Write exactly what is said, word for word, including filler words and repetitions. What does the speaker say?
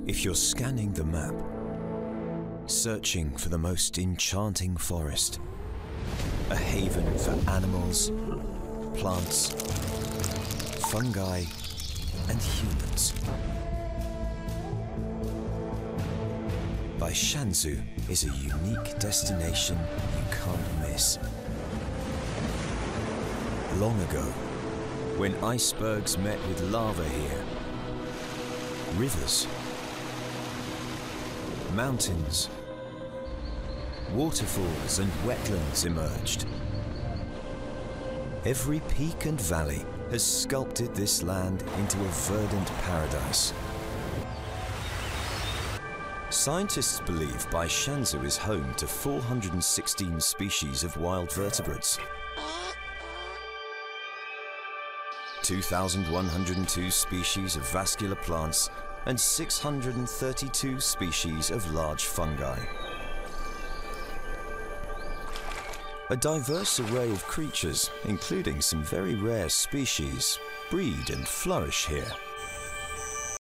If you're scanning the map, searching for the most enchanting forest, a haven for animals, plants, fungi, and humans, Baishanzu is a unique destination you can't miss. Long ago, when icebergs met with lava here, rivers, mountains, waterfalls and wetlands emerged. Every peak and valley has sculpted this land into a verdant paradise. Scientists believe Baishanzu is home to four hundred sixteen species of wild vertebrates, two thousand one hundred two species of vascular plants, and six hundred thirty-two species of large fungi. A diverse array of creatures, including some very rare species, breed and flourish here.